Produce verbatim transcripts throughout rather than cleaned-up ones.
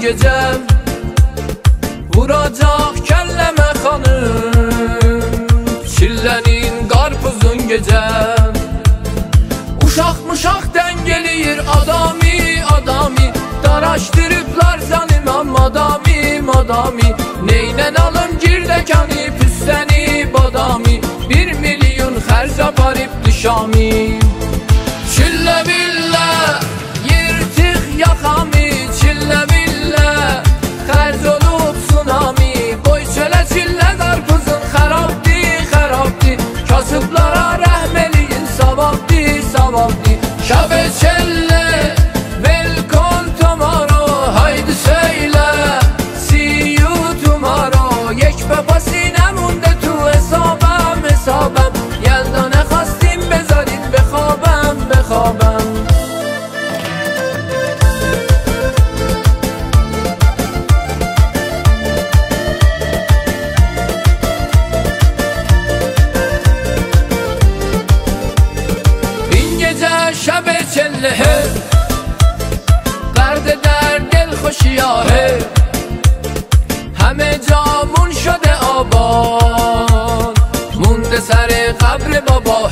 gecə vuracaq kəlləmə xanım, çillənin qarpuzun gecə. Uşaq muşaq dəng eləyir adami adami, daraşdırıblar zanimam adami adami. Neynən alım girdəkanı püstəni badami, bir milyon xərc aparıb düşami. Çillə billə yırtıq yaxami, çillə billə xərc olub tsunami. Qoy çölə çillə qarpuzun xərabdi xərabdi, kasıblara rəhm eləyin savabdi savabdi. Şəbə çəllə welcome tomorrow, haydi söylə see you tomorrow. یک به پسینه مونده تو حسابم حسابم، یلدا نخواستیم بذارید بخوابم بخوابم. این gece şeb çelle درد در دل خوشیاه، همه جامون شده آباد مونده سر قبر باباه.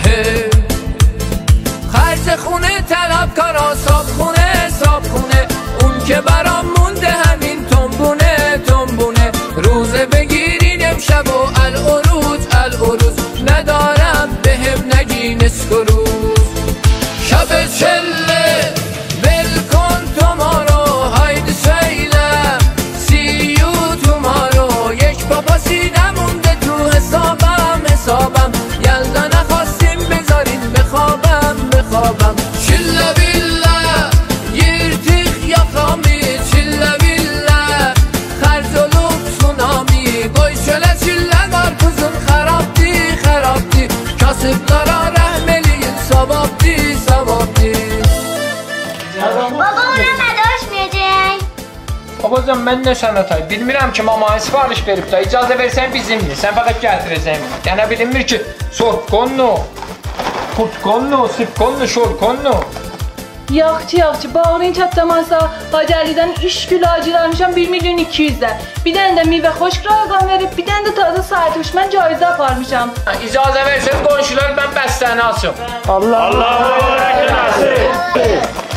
خرج خونه طلبکارا صاحب خونه صاحب خونه، اون که برام مونده همین تنبونه تنبونه. روزه بگیرین امشب و العروج العروج، ندارم بهم نگی نسک و روز. شب چله welcome tomorrow، haydi söyle see you tomorrow. یک بابا سینه مونده تو حسابم حسابم، یلدا نخواستیم بذارین بخوابم بخوابم. چله بیله یرتیق یاقامی، چله بیله خرج olub tsunami. Qoy çölə çillə qarpuzun xərabdi xərabdi, kasıblara rəhm eləyin savabdi savabdi. Baba ona nədə açmayacaq? Babacan mən nə sənət ay, bilmirəm ki mamaya sipariş verib də, icazə versən bizimdir, sən fəqət gətirəcəm. Yəni bilinmir ki sortkonlu, putkonlu, sipkonlu, şorkonlu. Yaxçı yaxçı, bağırın çatlamazsa Hacı Əlidən iş gül acil almışam bir milyon iki yüzdə. Bir dənə də meyvə xoşq rəqam verib, bir dənə də tadı saat uç, mən caizə aparmışam. İcazə versən qonşular mən bəstəni açım. Allah Allah.